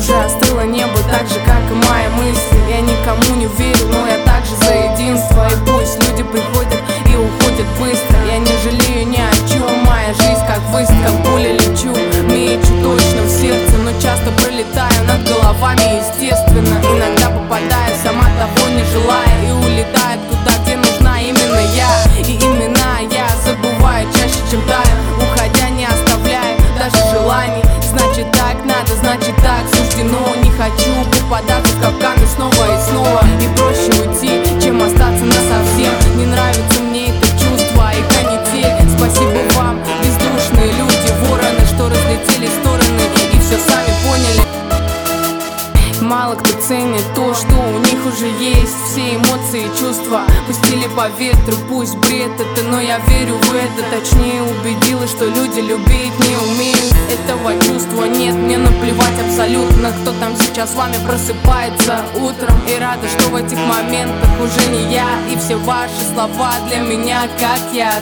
уже остыло небо, так же, как и мои мысли. Я никому не верю, но я также за единство. И пусть люди приходят и уходят быстро, я не жалею ни о чем. Моя жизнь как выстрел, как пуля лечу, мечу точно в сердце, но часто пролетаю над головами, естественно. Иногда попадаю, сама того не желая, и улетает туда, где нужна именно я. И имена я забываю чаще, чем таю, уходя не оставляю даже желаний. Значит так надо, значит так суждено. Не хочу попадаться в капканы снова и снова. И проще уйти, чем остаться насовсем. Не нравится мне это чувство и канитель. Спасибо вам, бездушные люди, вороны, что разлетели в стороны и все сами поняли. Мало кто ценит то, что у них уже есть. Все эмоции и чувства пустили по ветру. Пусть бред это, но я верю в это. Точнее убедилась, что люди любить не умеют. Этого чувства нет, мне наплевать абсолютно, кто там сейчас с вами просыпается утром. И рада, что в этих моментах уже не я. И все ваши слова для меня как яд.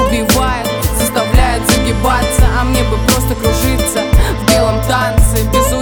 Убивают, заставляют загибаться, а мне бы просто кружиться в белом танце без